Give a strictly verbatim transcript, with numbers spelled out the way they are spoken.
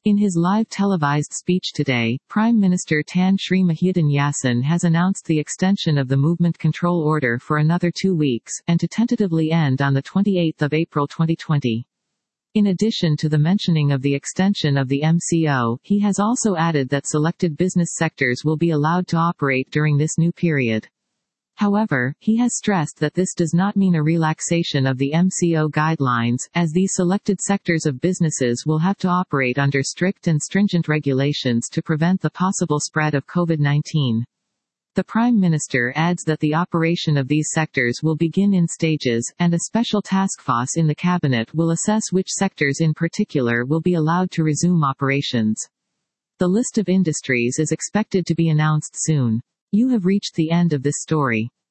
In his live televised speech today, Prime Minister Tan Sri Muhyiddin Yassin has announced the extension of the movement control order for another two weeks, and to tentatively end on the twenty-eighth of April twenty twenty. In addition to the mentioning of the extension of the M C O, he has also added that selected business sectors will be allowed to operate during this new period. However, he has stressed that this does not mean a relaxation of the M C O guidelines, as these selected sectors of businesses will have to operate under strict and stringent regulations to prevent the possible spread of COVID nineteen. The Prime Minister adds that the operation of these sectors will begin in stages, and a special task force in the Cabinet will assess which sectors in particular will be allowed to resume operations. The list of industries is expected to be announced soon. You have reached the end of this story.